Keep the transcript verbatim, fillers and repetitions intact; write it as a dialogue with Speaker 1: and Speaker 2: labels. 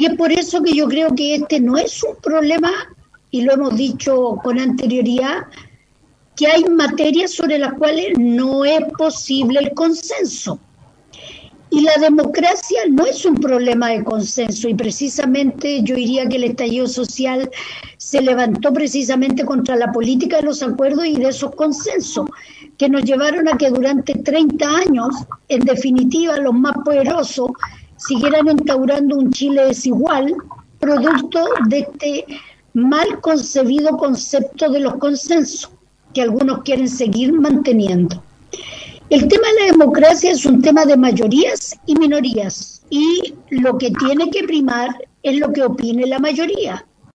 Speaker 1: Y es por eso que yo creo que este no es un problema, y lo hemos dicho con anterioridad, que hay materias sobre las cuales no es posible el consenso. Y la democracia no es un problema de consenso, y precisamente yo diría que el estallido social se levantó precisamente contra la política de los acuerdos y de esos consensos, que nos llevaron a que durante treinta años, en definitiva, los más poderosos siguieran instaurando un Chile desigual, producto de este mal concebido concepto de los consensos, que algunos quieren seguir manteniendo. El tema de la democracia es un tema de mayorías y minorías, y lo que tiene que primar es lo que opine la mayoría.